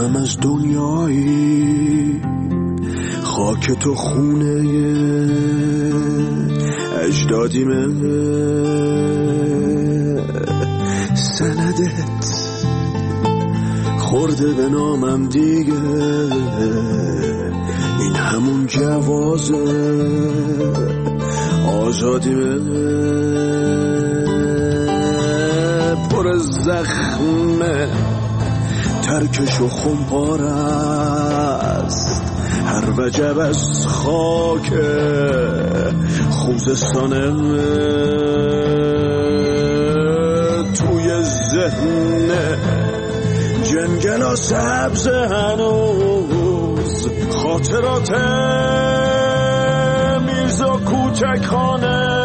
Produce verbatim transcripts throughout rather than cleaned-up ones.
هم از دنیایی، خاک تو خونه اجدادیمه، سندت خورده به نامم دیگه، این همون جوازه آزادیمه، پر از زخمه ترکش و خمپار است، هر وجب از خاک خوزستانه، توی ذهن جنگلا سبز هنوز خاطرات میرزا کوچک خانه.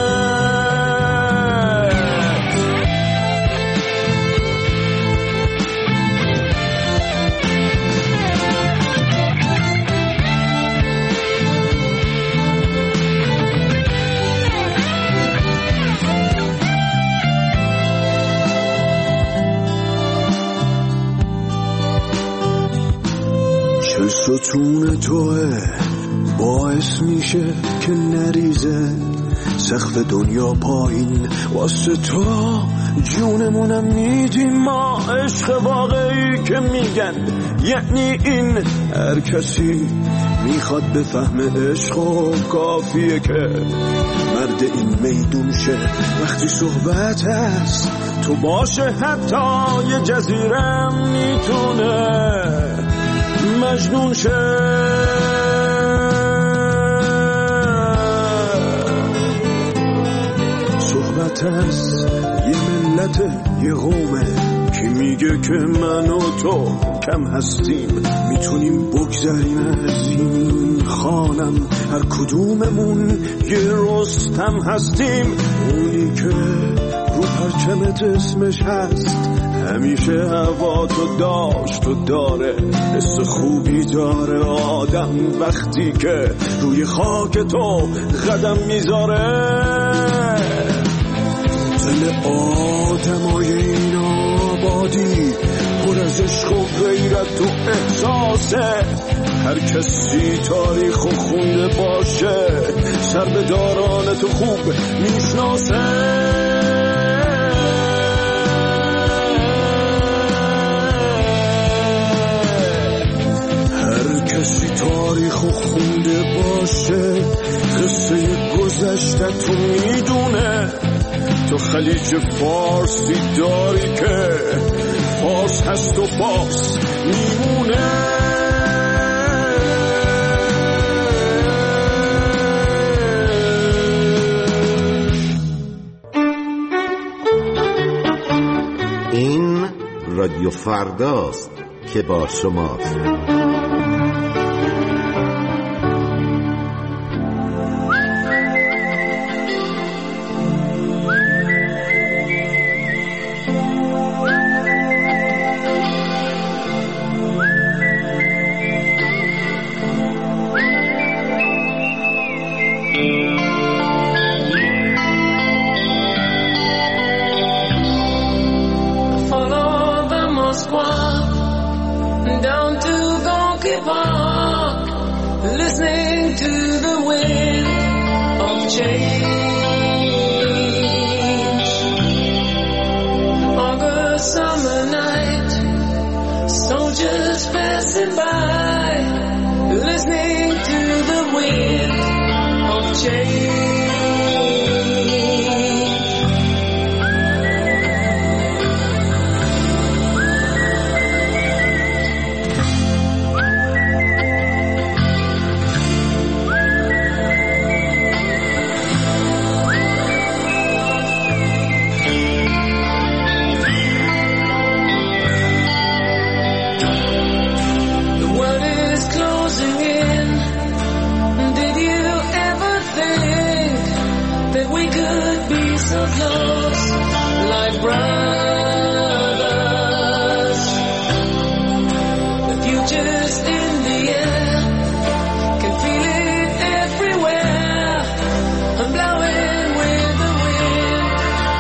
ستون توه باعث میشه که نریزه سقف دنیا پایین، واسه تو جونمونم میدیم ما، عشق واقعی که میگن یعنی این. هر کسی میخواد بفهمه عشق و کافیه که مرد این میدون شه، وقتی صحبت هست تو باشه حتی یه جزیره میتونه مجنون شه. صحبت از یه ملت یه قومه که میگه که من و تو کم هستیم، میتونیم بگذریم از این خانم، هر کدوممون یه رستم هستیم، اونی که رو پرچمت اسمش هست، همیشه هوا تو داشت و داره، حس خوبی داره آدم وقتی که روی خاک تو قدم میذاره. دل آدمای این آبادی پر از عشق و غیرت و احساسه، هر کسی تاریخ و خونده باشه سر به داران تو خوب میشناسه. تاریخ و خونده باشه قصه گذشته تو میدونه، تو خلیج فارسی داری که فارس هست و فارس میمونه. این رادیو فرداست که با شماست.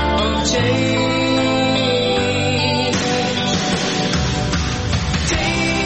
Take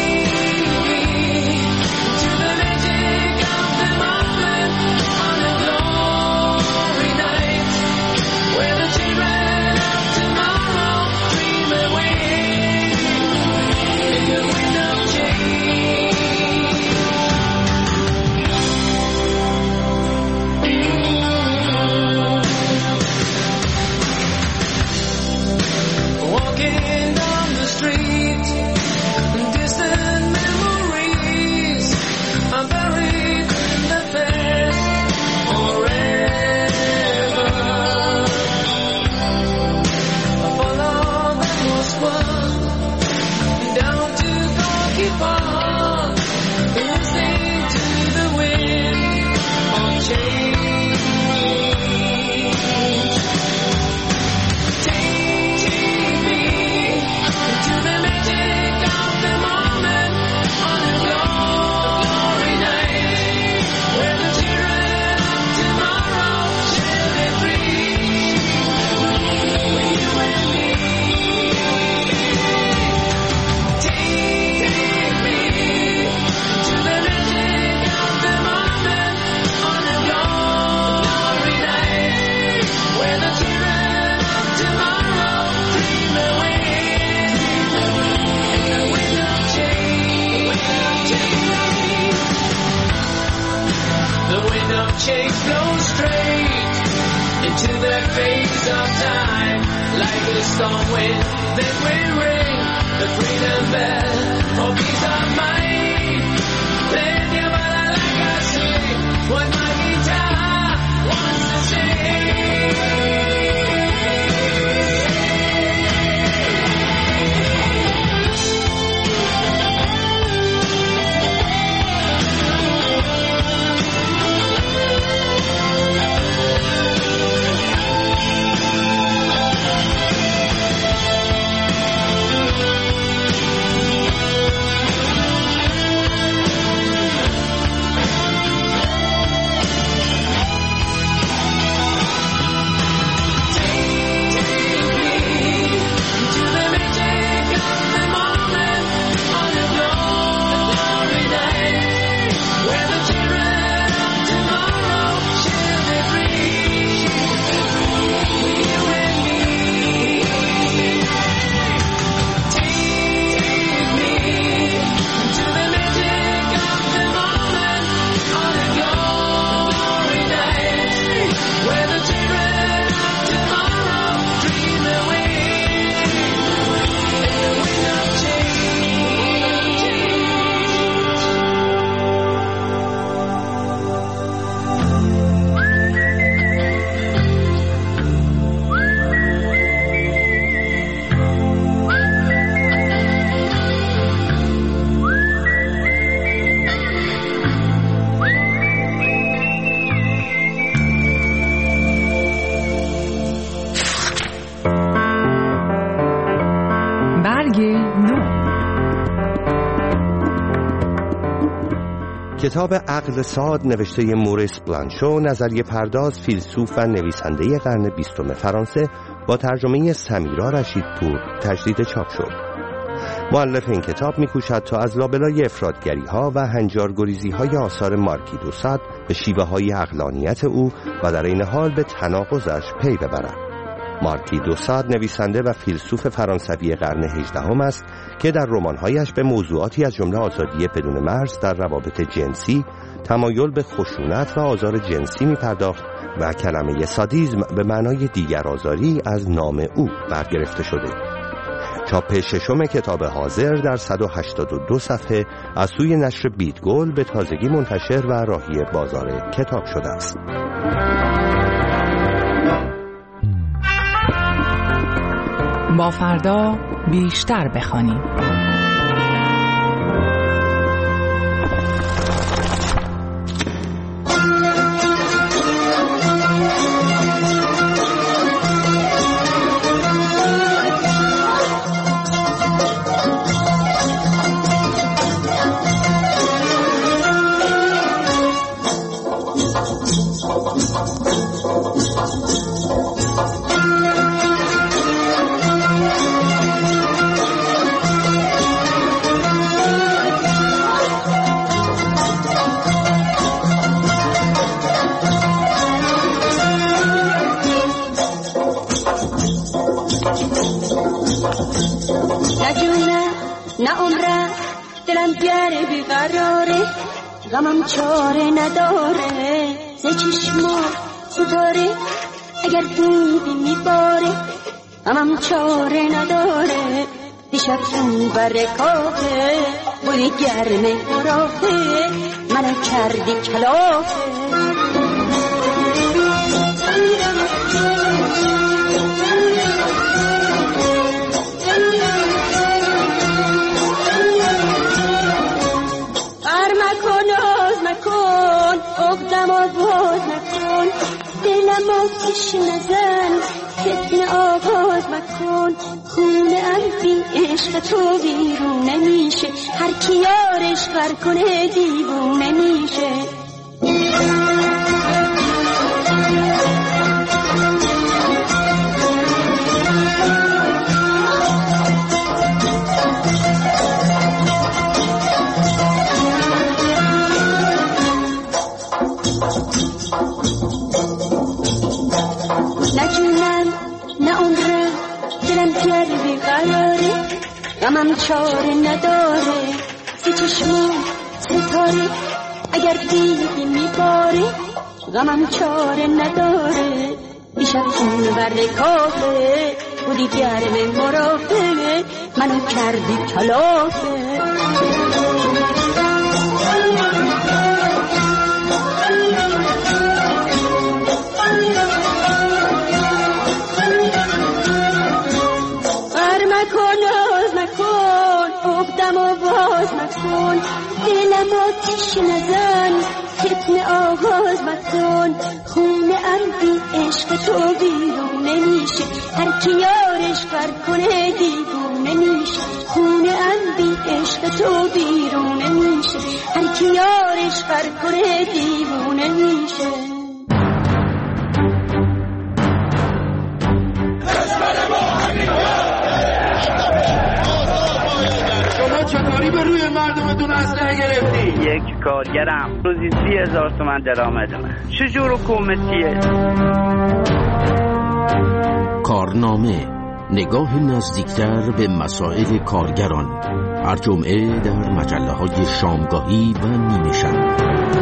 far, listening to the wind of change. Take me into the magic of the moment on a glory night, where the children of tomorrow shall be free. With you and me. Take me to the magic of the moment on a glory night, where the children of tomorrow dream away. And the wind of change, the wind of change blows straight into the face of time, like a storm wind that will ring the freedom bell for peace of mind. Play the ball like I sing, what my guitar wants to sing. کتاب عقل ساد نوشته موریس بلانشو، نظریه پرداز، فیلسوف و نویسنده قرن بیستم فرانسه، با ترجمه سمیرا رشیدپور تجدید چاپ شد. مؤلف این کتاب می‌کوشد تا از لابلای افراطگری‌ها و هنجارگریزی‌های آثار مارکی دو ساد به شیوه‌های عقلانیت او و در این حال به تناقضش پی ببرد. مارکی دو ساد نویسنده و فیلسوف فرانسوی قرن هجدهم است که در رمان‌هایش به موضوعاتی از جمله آزادی بدون مرز در روابط جنسی، تمایل به خشونت و آزار جنسی می‌پرداخت و کلمه سادیسم به معنای دیگر آزاری از نام او برگرفته شده. چاپ ششم کتاب حاضر در صد و هشتاد و دو صفحه از سوی نشر بیتگل به تازگی منتشر و راهی بازار کتاب شده است. با فردا بیشتر بخوانیم. غمم چاره نداره ز چشما ستاره اگر دیدی میباره غمم چاره نداره دیشب تو برکاته بوی گرم راهه منو کردی کلافه گفتم آواز نکن، دلم آتش نزن، فتنه آغاز مکن. خونه ام بی عشق تو بیرون نمیشه، هر کی یارش غر کنه دیوونه میشه. غمم چاره نداره، سی چشمم ستاره، اگر دیدی میباره. غمم چاره نداره، دیشب خون برد کافه، بودی گرم مرافه، منو کردی کلافه. دلم آتش نزن، فتنه آغاز مکن. خونه ام بی عشق تو بیرون نمیشه، هر کی یارش غر کنه دیوونه میشه. خونه ام بی عشق تو بیرون نمیشه، هر کی یارش غر کنه دیوونه میشه. چطوری به روی مردمتون اسلحه گرفتی؟ یک کارگرم روزی سی هزار تومن درآمد من. چجور حکومتیه؟ کارنامه، نگاه نزدیکتر به مسائل کارگران. هر جمعه در مجله های شامگاهی و نیمه شب.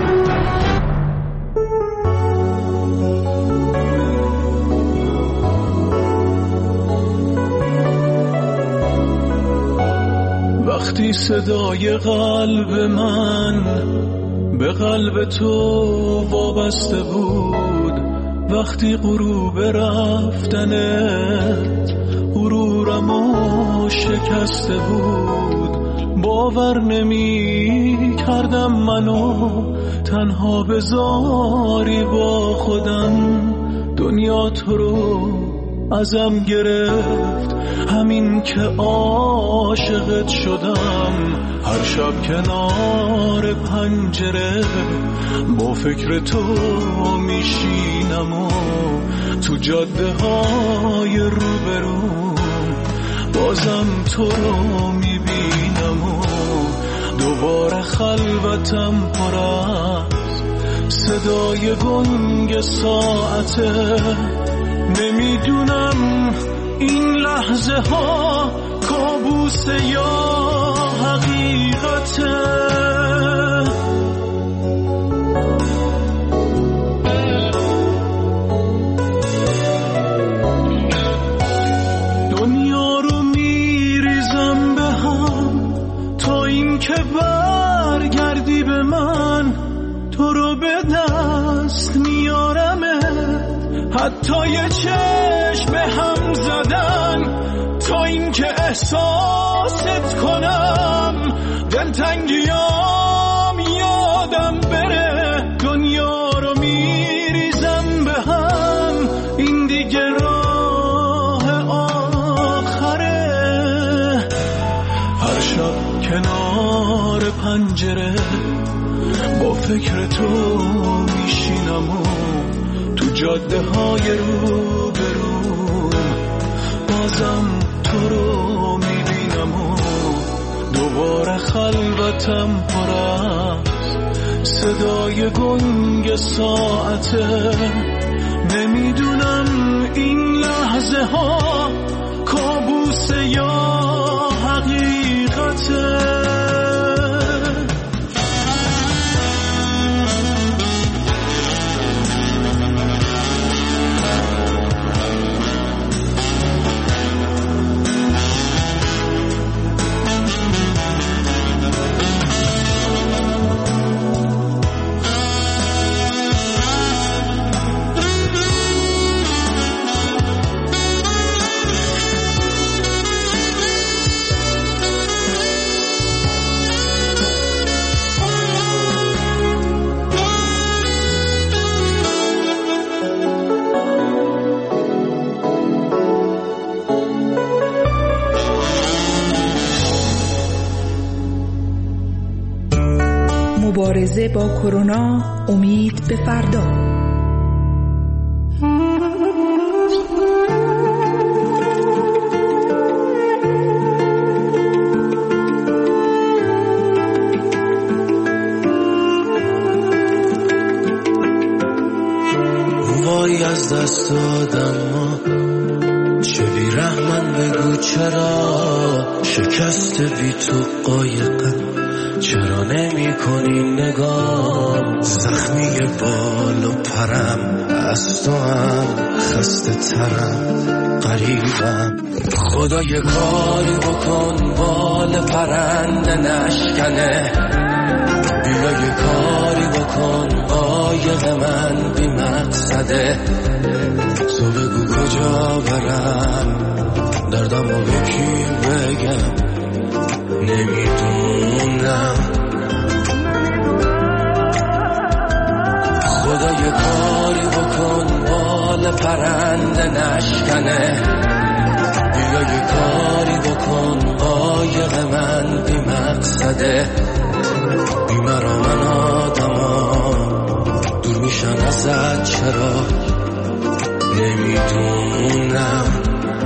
وقتی صدای قلب من به قلب تو وابسته بود، وقتی غروب رفتنت غرورمو شکسته بود، باور نمی کردم منو تنها بذاری با خودم. دنیا تو رو ازم گرفت، همین که عاشقت شدم. هر شب کنار پنجره با فکر تو میشینم و تو جاده های روبروم بازم تو رو میبینم و دوباره خلوتم پر از صدای گنگ ساعته. نمیدونم این لحظه ها کابوس یا حقیقته. دنیا رو میریزم به هم تا این که برگردی به من. تو رو به دست میارمه، حتی یه چشم هم زدن تا این که احساست کنم. دلتنگیام یادم بره، دنیا رو میریزم به هم. این دیگه راه آخره. هر شب کنار پنجره با فکر تو میشینم و تو جاده های رو برو بازم تو رو میبینم و دوباره خلوتم پر از صدای گنگ ساعته. نمیدونم این لحظه ها کابوس یا حقیقته. مبارزه با کرونا، امید به فردا. وای از دست دادم ما چه بی رحمن بگو چرا شکست بی تو قایقم چرا نمی کنی نگاه زخمی بال و پرم از تو هم خسته ترم قریبم خدا یه کاری بکن بال پرنده نشکنه بیا یه کاری بکن قایق من بی مقصده تو بگو کجا برم دردم رو به کی بگم نمیدونم خدا یه کاری بکن بال پرنده نشکنه بیا یه کاری بکن قایق من بی مقصده بی مرا من آدما دور میشن ازت چرا نمیدونم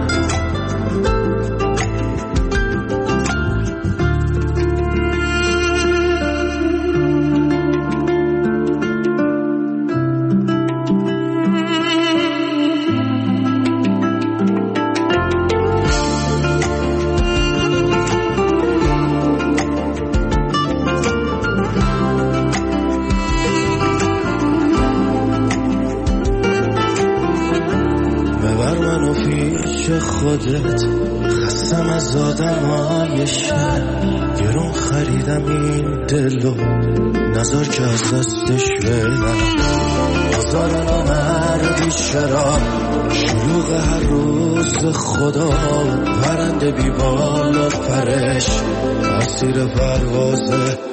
خودت خستم از آدمای شهر گرون خریدم این دلو نظر که از دستش برم بازار نامردی چرا شلوغ هر روز خدا پرنده بی بال و پرش اسیر پرواز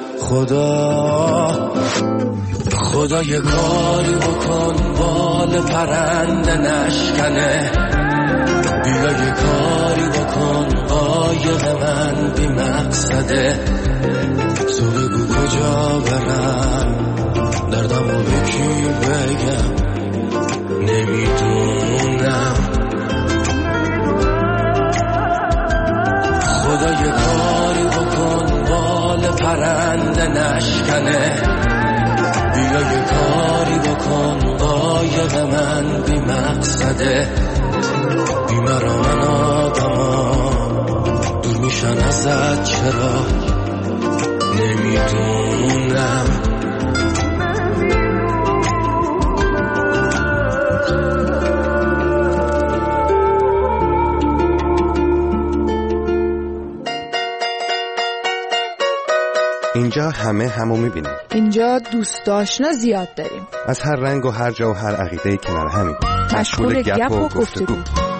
خدا خدا یه کاری بکن بال پرنده نشکنه بیا یه کاری بکن قایق من بی مقصده تو بگو کجا برم دردم رو به کی بگم نمیدونم خدا یه کاری بکن بال پرنده نشکنه بیا یه کاری بکن قایق من بی مقصده بی مرا من آدما دور میشن ازت چرا نمیدونم اینجا همه همو میبینیم. اینجا دوست آشنا زیاد داریم. از هر رنگ و هر جا و هر عقیده کنار همین. مشغول گپ و گفتگو.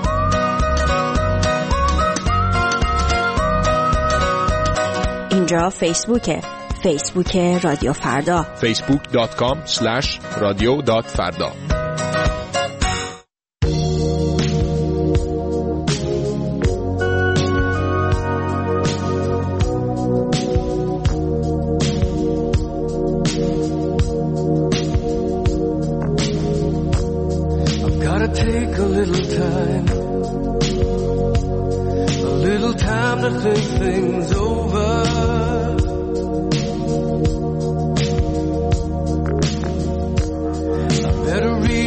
اینجا فیسبوکه. فیسبوک رادیو فردا. فیسبوک دات کام اسلش رادیو دات فردا. Better read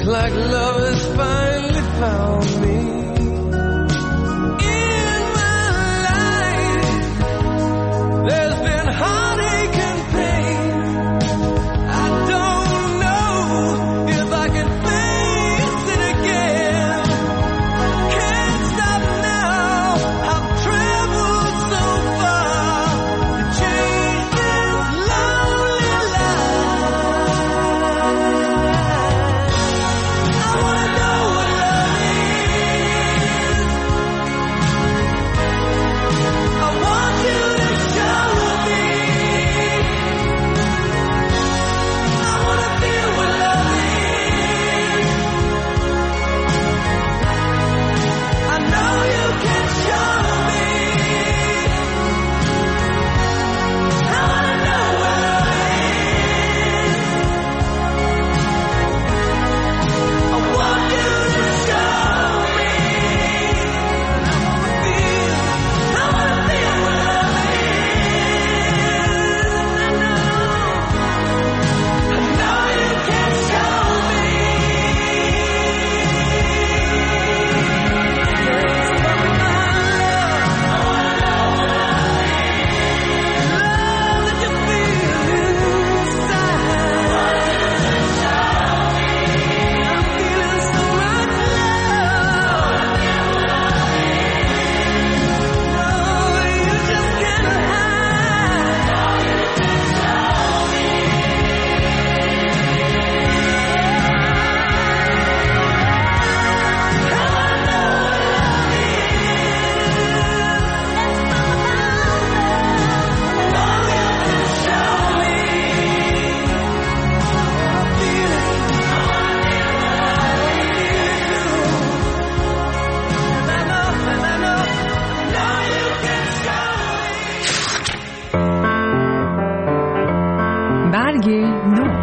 Looks like love has finally found me. In my life, there's been heartache and pain. I don't know if I can face it again. Can't stop now. I've traveled so far to change this lonely life. I wanna know what love is. I want you to show me. I wanna feel what love is. I know you can show me. I wanna know what love is. I want you to show me. I wanna feel, I wanna feel what love is. I know, I know you can show me. Love that you feel inside. I'm feeling so much love. No, you just can't hide. برگ نو.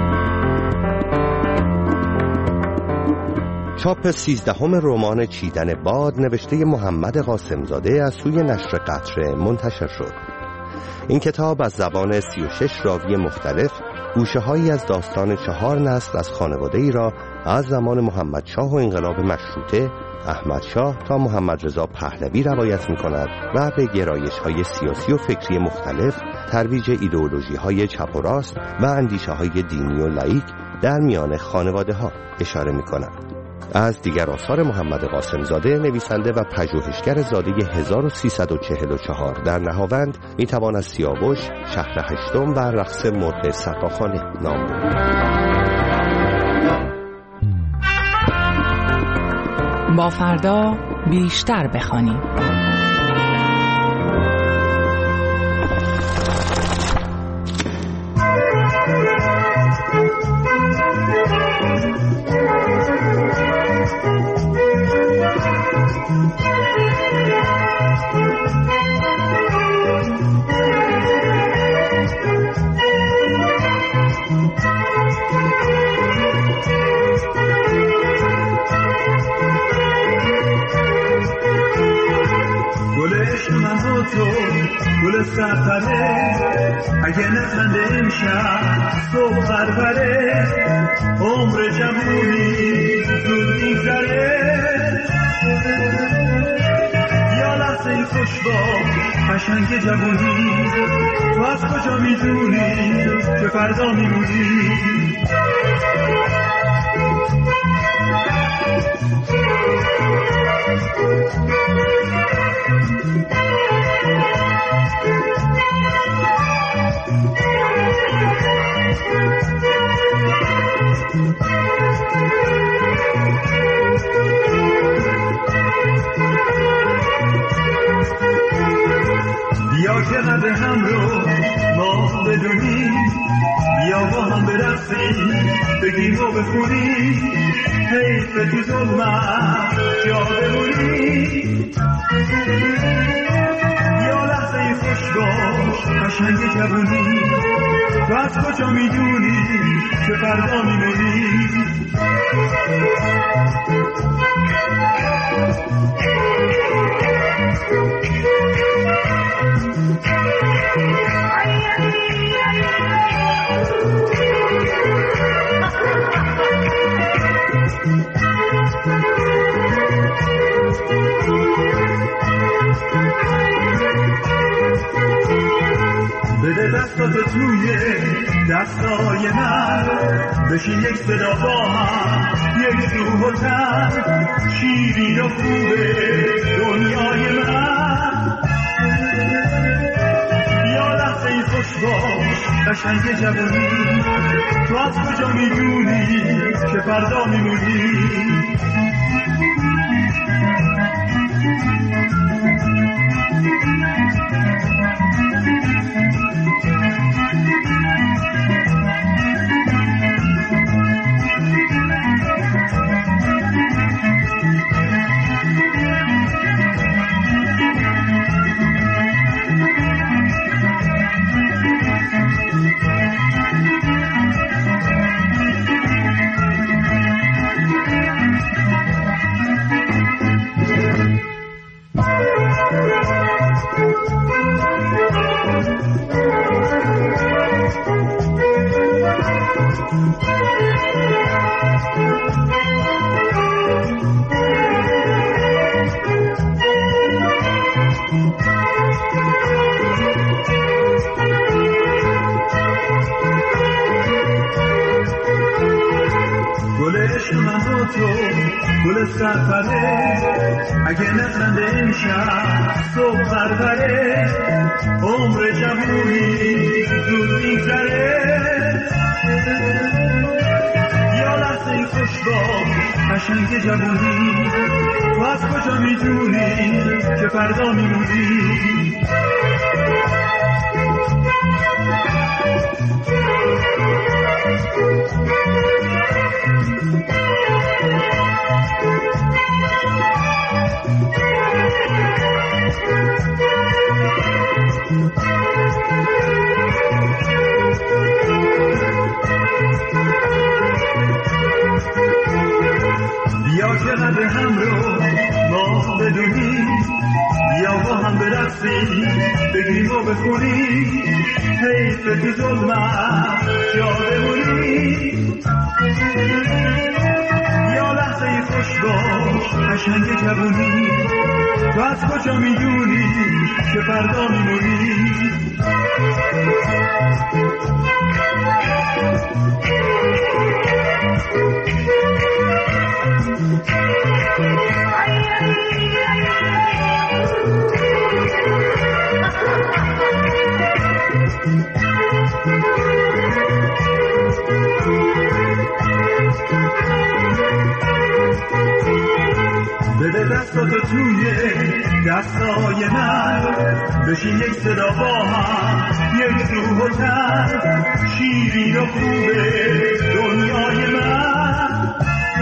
چاپ سیزدهم رمان چیدن باد نوشته محمد قاسمزاده از سوی نشر قطره منتشر شد. این کتاب از زبان سی و شش راوی مختلف گوشه‌هایی از داستان چهار نسل از خانواده ای را از زمان محمد شاه و انقلاب مشروطه، احمد شاه تا محمد رضا پهلوی روایت می کند و به گرایش های سیاسی و فکری مختلف، ترویج ایدئولوژی های چپ و راست و اندیشه های دینی و لاییک در میان خانواده ها اشاره می کند. از دیگر آثار محمد قاسمزاده، نویسنده و پژوهشگر زاده هزار و سیصد و چهل و چهار در نهاوند، می توان از سیاوش، شهر هشتم و رقص مرغ سقاخانه نام برد. با فردا بیشتر بخوانیم. گل سرپره اگه نخنده امشب صبح پروره عمر جوونی زود میگذره یا لحظه خوشبا قشنگ جوونی تو از کجا میدونی که فردا میمونی بیا که قد هم رو ما بدونی بیا با هم برقصیم بگیم و بخونیم حیف تو ظلمت جا بمونی بیا لحظه خوش باش قشنگ جوونی تو از کجا میدونی که فردا میمونی دستای من بشین یک صدا با هم، یک روح و تن، شیرین و خوبه دنیای من. یا لحظه ای خوش باش قشنگ جوانی، تو از کجا میدونی که فردا میمونی؟ گل سرپره اگه نخنده امشب صبح پروره، عمر جوونی زود میگذره. یا لحظه ای خوش باش قشنگ جوونی، تو از کجا میدونی که فردا میمونی؟ بیا که قدر هم رو ما بدونی، بیا با هم برقصیم بگیم و بخونیم، حیف تو ظلمت جا بمونی. یا لحظه ای خوش باش قشنگ جوونی، تو از کجا میدونی که فردا میمونی؟ بده دستاتو توی دستای من، بشین یک صدا با هم، یک روح و تن، شیرین و خوبه دنیای من.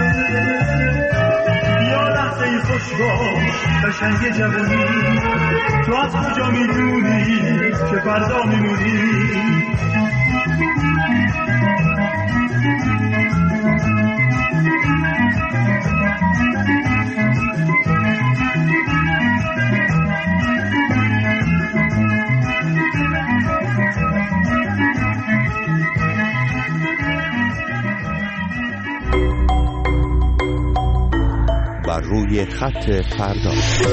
یا لحظه ای خوش باش قشنگ جوانی، تو از کجا میدونی که فردا میمونی؟ بر روی خط فردا.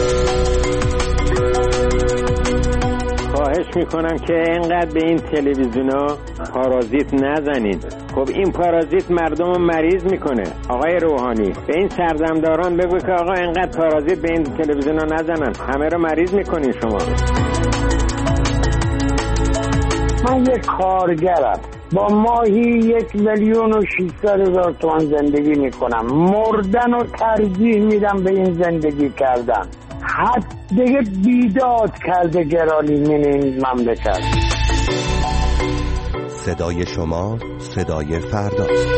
خواهش میکنم که اینقدر به این تلویزیونا پارازیت نزنید. خب این پارازیت مردم رو مریض میکنه. آقای روحانی به این سردمداران بگو که آقا اینقدر پارازیت به این تلویزیونا نزنن، همه رو مریض میکنین شما. من یک کارگرم با ماهی یک میلیون و ششصد هزار تومان زندگی میکنم. مردن و ترجیح میدم به این زندگی کردن. حد دیگه بیداد کرده گرالینین این مملکت. صدای شما صدای فرداست.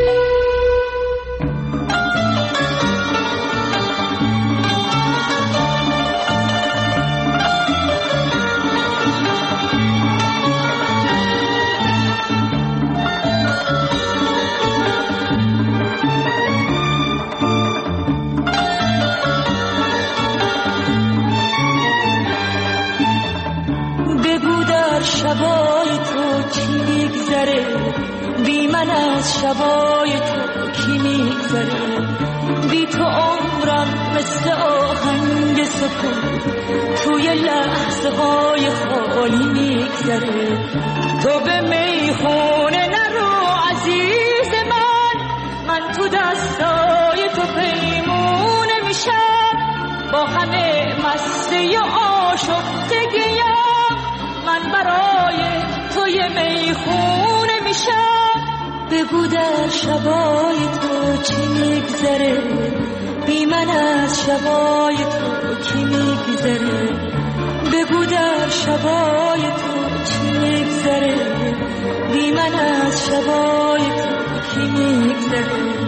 شبای تو کی میگذره، بی من از شبای تو کی میگذره، بی تو عمرم مثل آهنگ سکون توی لحظه های خالی میگذره. تو به میخونه نرو آشفتگیم من برای توی میخونه میشم بگو در شبای تو چی میگذره بی من از شبای تو کی میگذره بگو در شبای تو چی میگذره بی من از شبای تو کی میگذره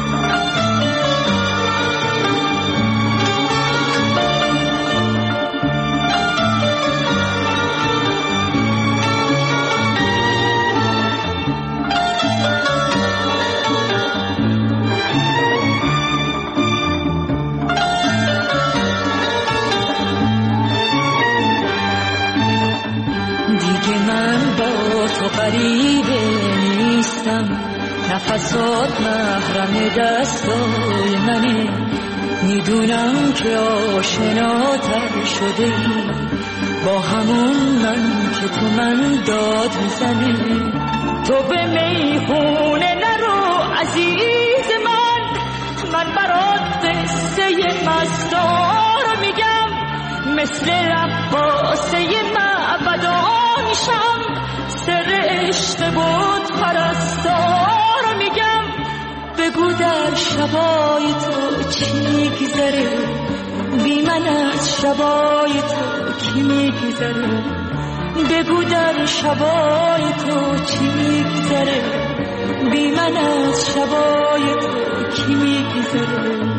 تو غریبه نیستم نفسات محرم دستای منه میدونم که آشناتر شده ای با همون من که تو من داد میزنه تو به میخونه نرو عزیز من من برات قصه مستار میگم مثل رقاصه معبدا میشم سر عشق بود پرستار میگم بگو در شبای تو چی میگذره بی من از شبای تو کی میگذره بگو در شبای تو چی میگذره بی من از شبای تو کی میگذره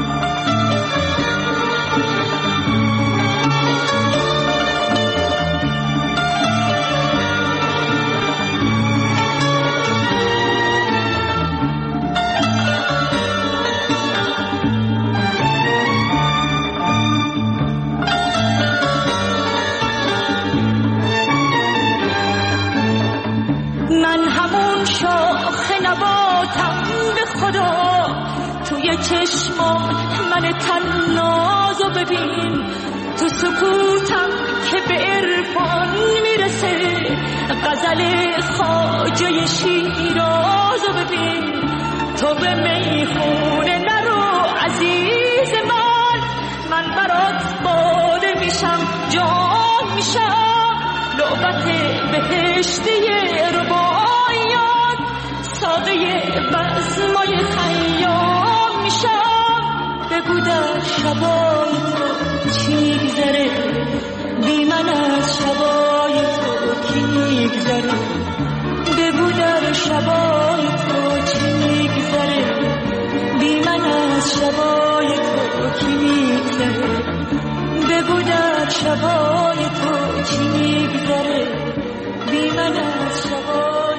توی چشمات من تنازو ببین تو سکوتم که به عرفان میرسه غزل خواجه شیرازو ببین تو به میخونه نرو عزیز من من برات باده میشم جام میشم لعبت بهشتی رباعیات ساقه بزمای خیام میشم بگو در شبای تو چی میگذره بی من از شبای تو کی میگذره بگو در شبای تو چی میگذره بی من از شبای تو کی میگذره بگو در شبای تو چی میگذره بی من از شبای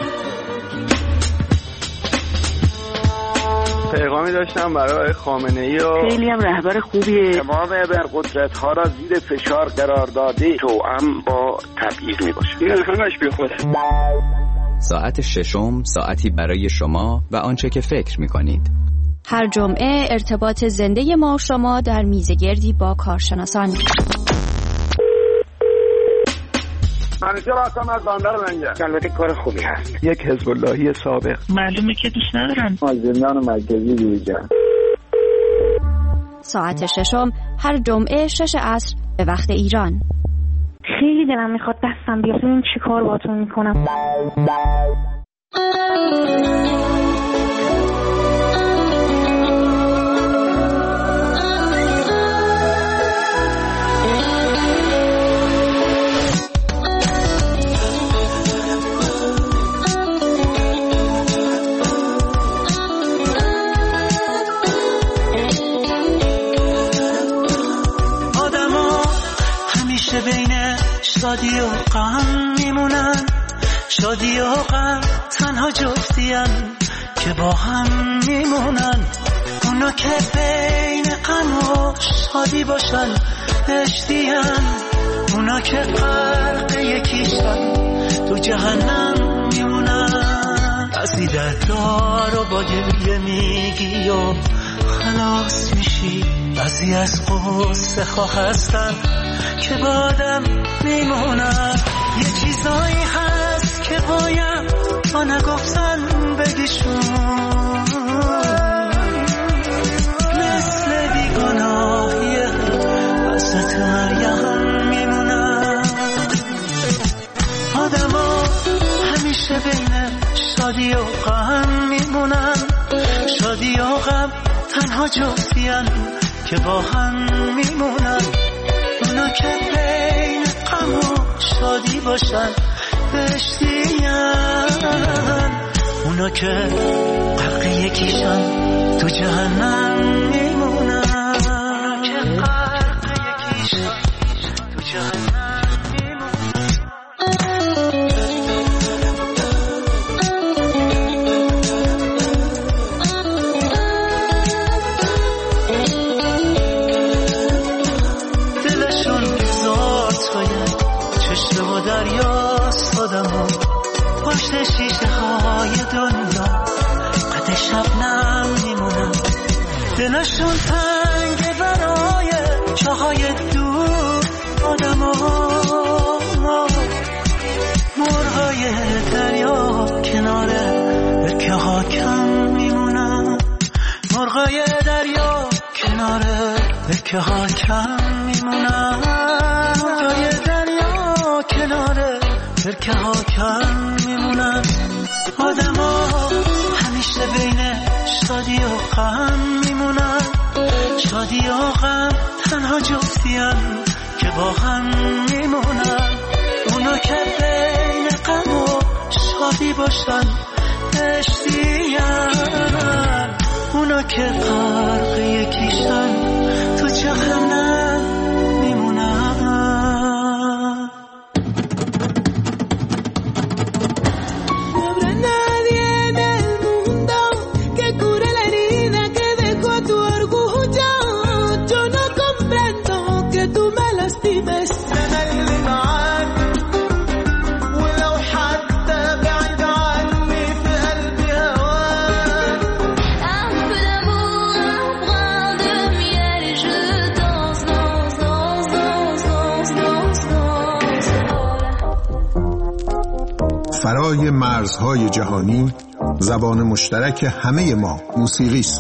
پیغامی داشتم برای خامنه‌ای و خیلی هم رهبر خوبیه تمام ابرقدرت ها را زیر فشار قرار داده توأم با تبعیض میباشه این همش بی خوده. ساعت ششم ساعتی برای شما و آنچه که فکر میکنید. هر جمعه ارتباط زنده ما شما در میزگردی با کارشناسان. منیجر هستم از بندر منجر. البته کار خوبی هست. یک حزب اللهی سابق. معلومه که دوست ندارن. از زندان مرکزی بیرون. ساعت ششم هر جمعه شش عصر به وقت ایران. خیلی دلم میخواد دستم بیاد ببینم چی کار باهاتون میکنم. بین شادی و غم میمونن شادی و غم تنها جفتیان که با هم میمونن اونا که بین غم و شادی باشن بهشتیان اونا که غرق یکیشن تو جهنم میمونن بعضی دردار و با گریه میگی و خلاص میشی بعضی از قصه خواه هستن که بادم میمونن یه چیزایی هست که باید با نگفتن بگیشون مثل بیگناهیه وسط مریم میمونن شادی و غم میمونن، شادی و غم تنها جفتیان که با هم میمونن. اونا که بین غم و شادی باشن بهشتیان، اونا که غرق یکیشن تو جهنم میمونن، اونا که غرق یکیشن تو جهنم دریاست آدم پشت شیشه های دنیا قد شبنم میمونن، دلشون تنگ برای چاهای دور آدم ها. مرغای دریا کنار برکه ها کم میمونن، مرغای دریا کنار برکه ها کم میمونن، مرغای دریا کنار برکه ها کم میمونن. آدم ها همیشه بین شادی و غم میمونن، شادی و غم تنها جفتیان که با هم میمونن. اونا که بین غم و شادی باشن بهشتیان، اونا که غرق یکیشن تو جهنم میمونن. فرای مرزهای جهانی زبان مشترک همه ما موسیقی است.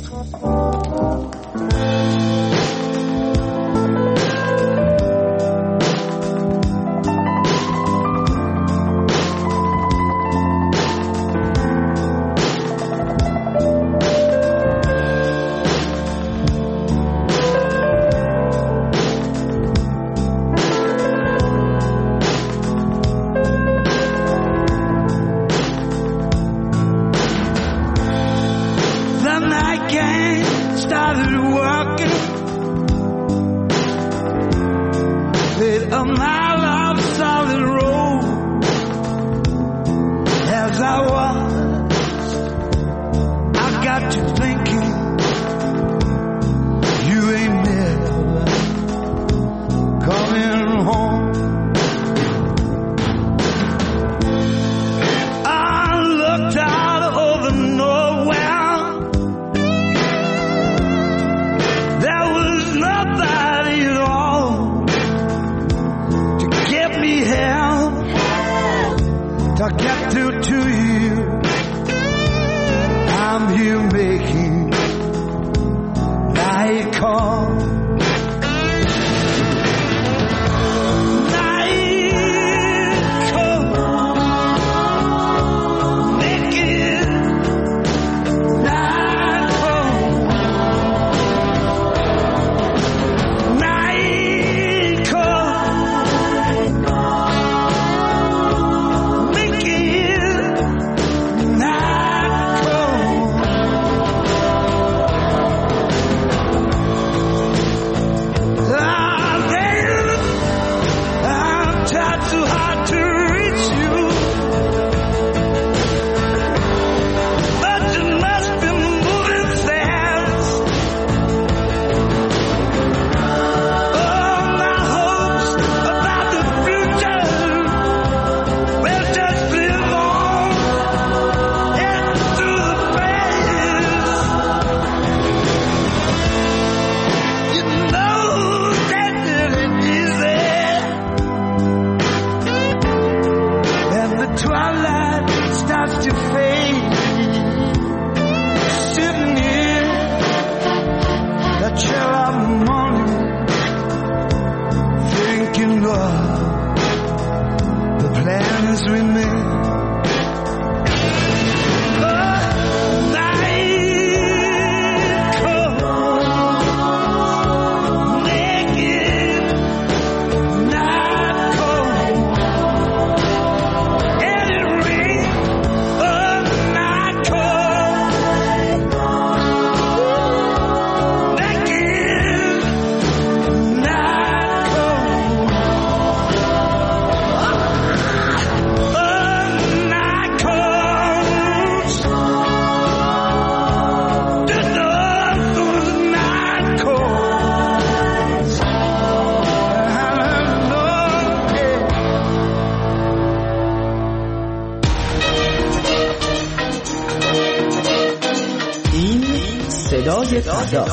فردا.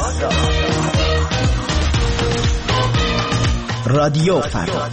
رادیو فردا.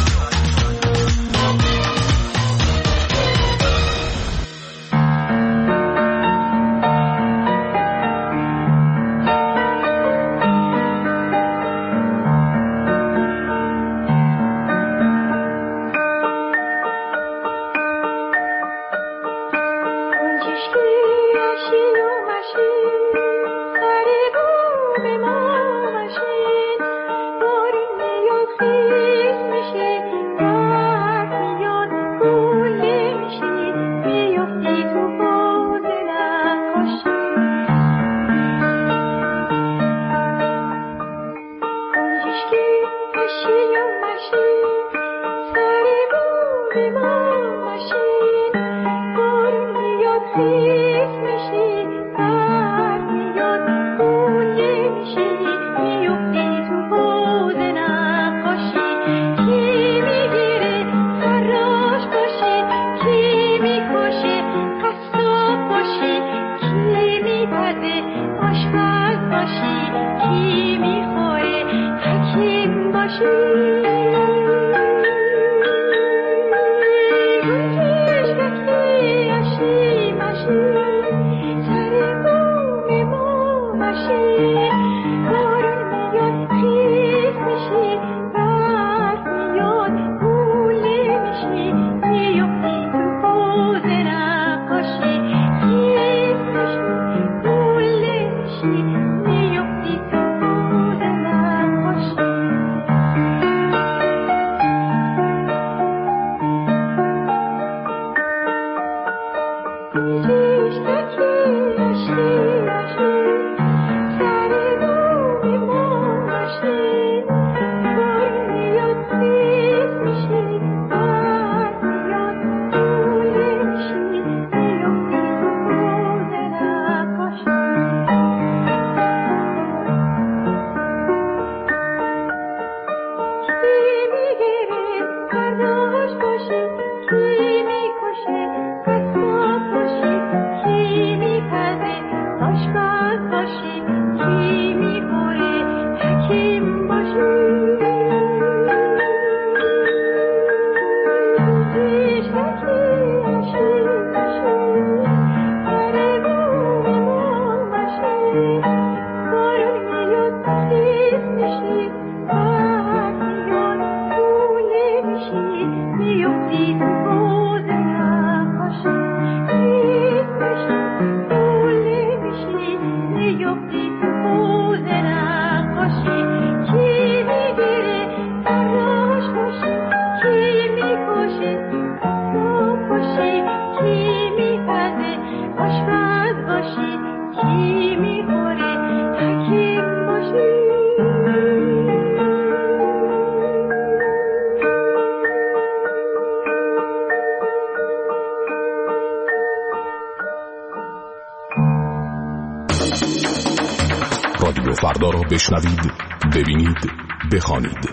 رادیو فردا را بشنوید، ببینید، بخوانید.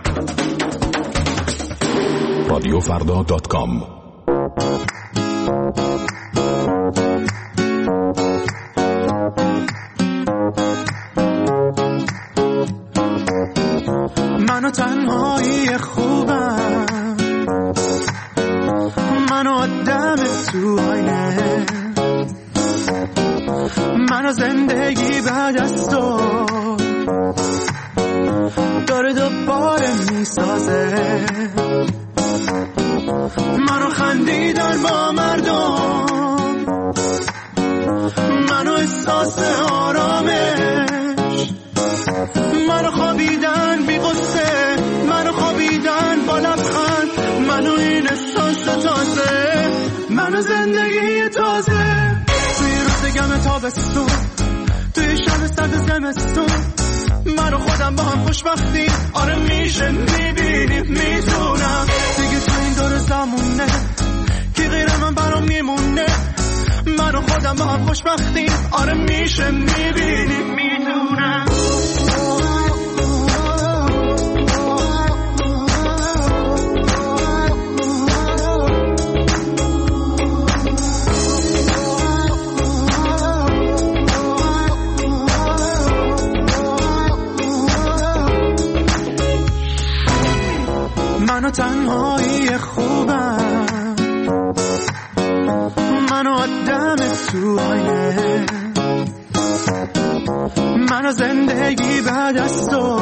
رادیو فردا دات کام. منو تنهایی خوبم، منو آدم تو آینه، منو زندگی بعد از تو داره دوباره میسازه، منو خندیدن با مردم، منو احساس آرامش، منو خوابیدن بی غصه، منو خوابیدن با لبخند، منو این احساس تازه، منو زندگی تازه، توی روز گم تابستون، توی شب سرد زمستون، منو خودم با هم خوشبختی، آره میشه میبینی میتونم، دیگه تو این دور زمونه کی غیر من برام میمونه، منو خودم با هم خوشبختی، آره میشه میبینی میتونم. منو تنهایی خوبم، منو آدم سویه، منو زندگی بعد از تو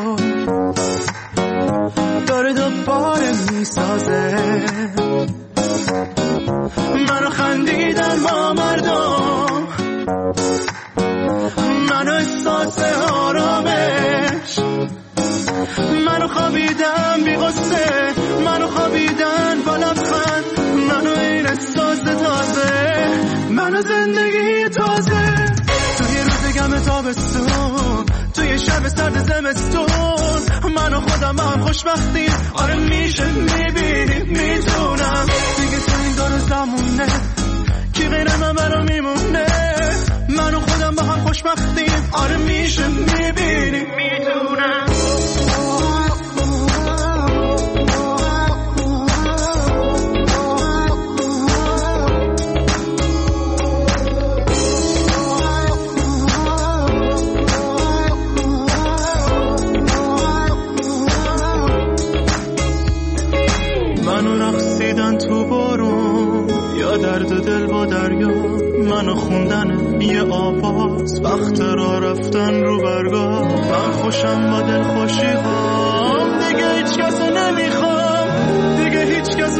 داره دوباره میسازه، منو خندیدن با مردم، منو احساس آرامش، منو خوابیدن بی غصه، منو خوابیدن با لبخند، منو این احساس تازه، منو زندگی تازه. توی روز گم تابستون، توی شب سرد زمستون، منو خودم هم خوشبختیم. آره میشه میبینی میتونم دیگه تو این دور زمونه کی غیر من برا میمونه، منو خودم با هم خوشبختیم. آره میشه میبینی میتونم. تو بارون یا درد دل با دریا، منو خوندن یه آواز، وقت را رفتن رو برگاه. من خوشم با دل خوشی هام، دیگه هیچ کسو نمیخوام، دیگه هیچ کسو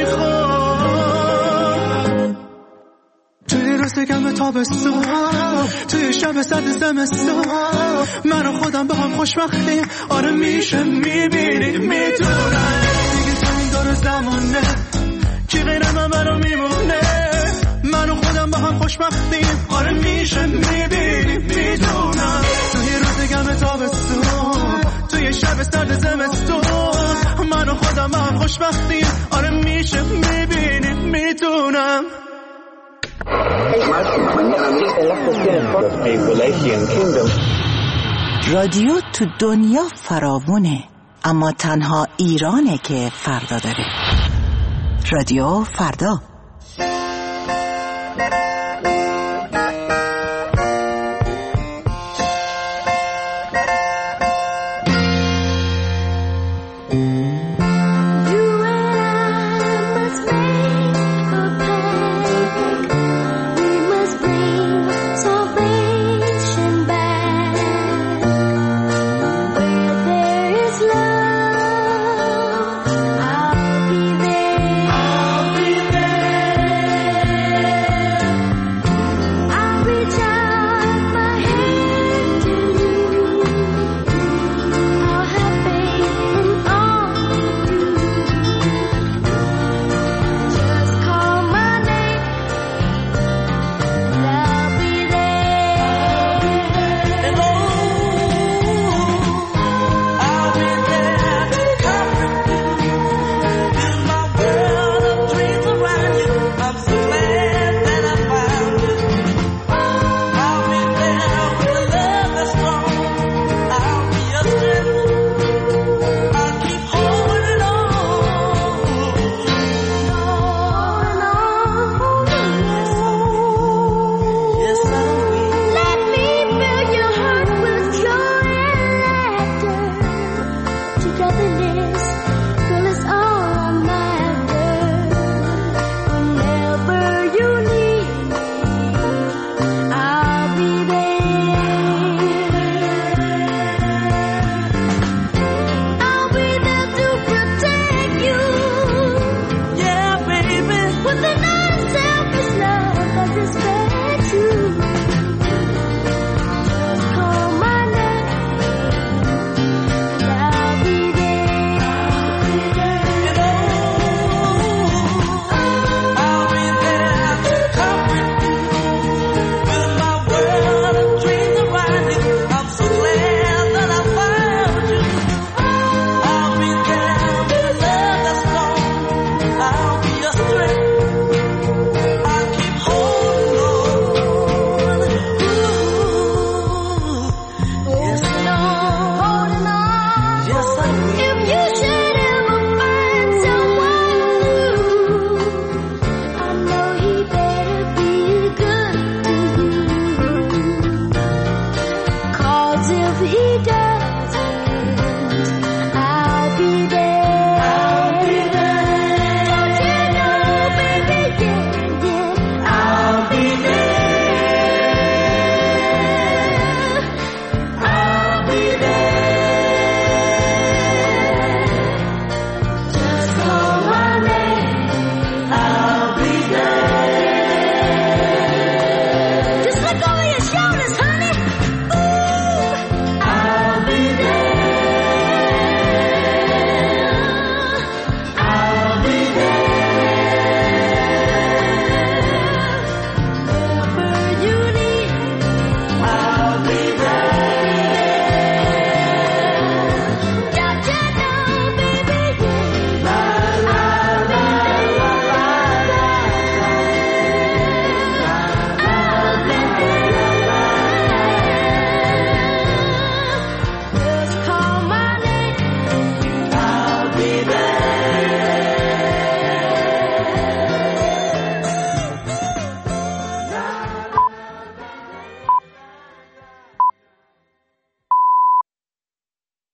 نمیخوام. توی روز گرم تابستون، توی شب سرد زمستون، منو خودم با هم خوشبختیم. آره میشه میبینی میتونم دیگه تو این دور زمانه کی غیر من برا میمونه، منو خودم با هم خوشبختیم. آره میشه میبینی میدونم توی روز گرم تابستون، توی شب سرد زمستون، منو خودم با هم خوشبختیم. آره میشه میبینی میدونم. رادیو تو دنیا فراوونه، اما تنها ایرانه که فردا داره. رادیو فردا.